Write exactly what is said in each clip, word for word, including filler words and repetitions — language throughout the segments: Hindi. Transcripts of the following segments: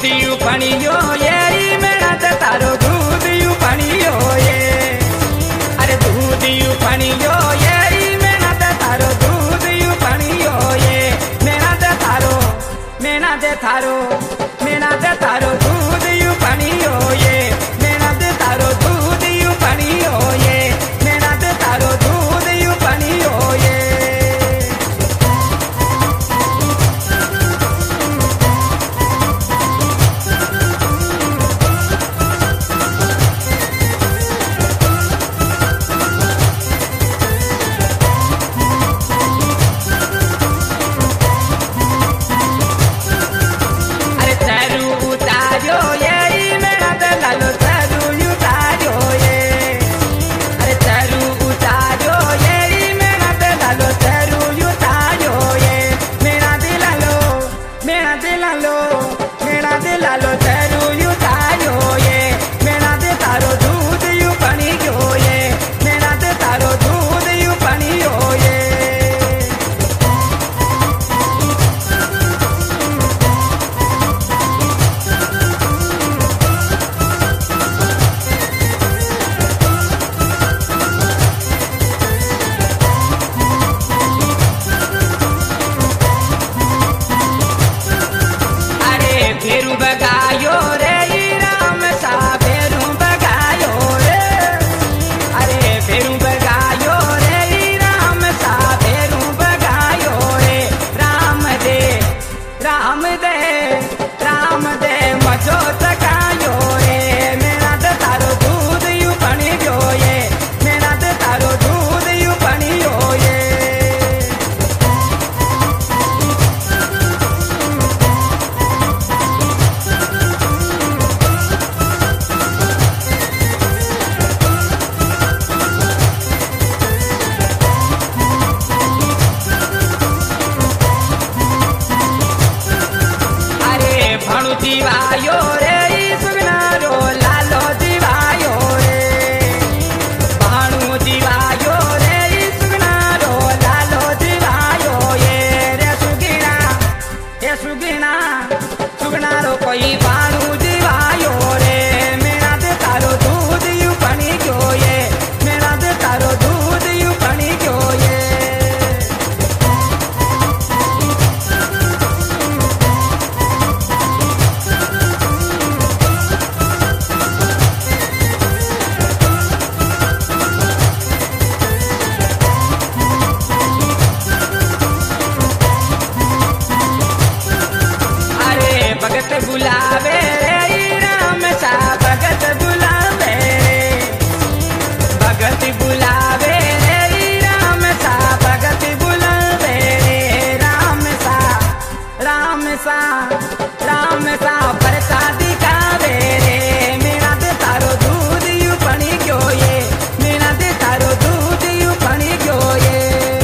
दूध यू पणियो ये मेरा दे तारो दूध यू पणियो ये अरे दूध यू पणियो ये मेरा दे तारो दूध यू पणियो ये मेरा दे तारो मेरा दे तारो मेरा दे तारो दूध यू पणियो ये मेरा दे तारो दूध यू पणियो ये मेरा दे तारो दूध यू पणियो ये फेरू बगायो रे राम सा फेरू बगायो रे अरे फेरू बगायो रे राम सा फेरू बगायो रे राम दे राम दे राम दे मजो तकायो रे मेरा दे तारो दूध यू पणी गयो ये मेरा दे तारो दूध यू पणियो ये भाणु जीवायो रे सुगनारो लालो जीवायो रे भाणु जीवायो रे सुगनारो लालो जीवायो ये रे सुगिना ये सुगिना सुगनारो कोई भाणु जीवायो रे मेरा दे तारो दूध यू पणी गयो ये मेरा दे तारो दूध यू पणी गयो ये भगत बुलावे रे राम सा भगत बुलावे भगत बुलावे रे राम सा भगत बुलावे रे राम सा राम सा राम सा प्रसादी खावे रे मेरा दे तारो दूध यू पणी गयो ये मेरा दे तारो दूध यू पणी गयो ये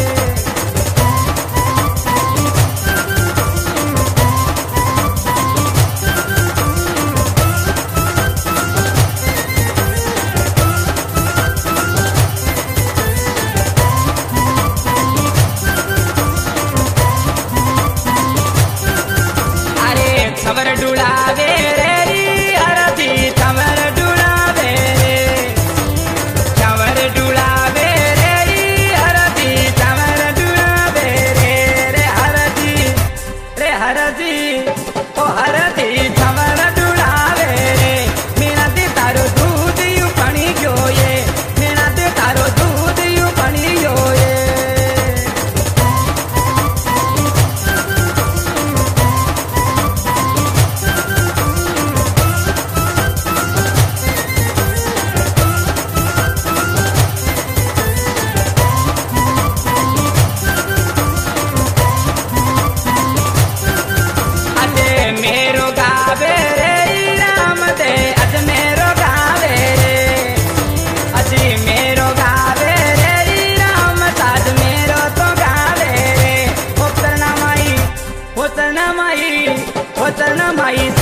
खबर डुलावे रे हरदी खबर डुलावे रे खबर डुलावे रे हरदी खबर डुलावे रे रे हरदी रे हरदी ओ हरदी खबर डुलावे रे मेरा दे तारो दूध यू पणी गयो ये मेरा दे तारो दूध यू पणी गयो ये मेरो गावे रे राम दे अज मेरो गावे रे अजी मेरो गावे रे राम ताज मेरो तो गावे रे होतना माई होतना माई होतना माई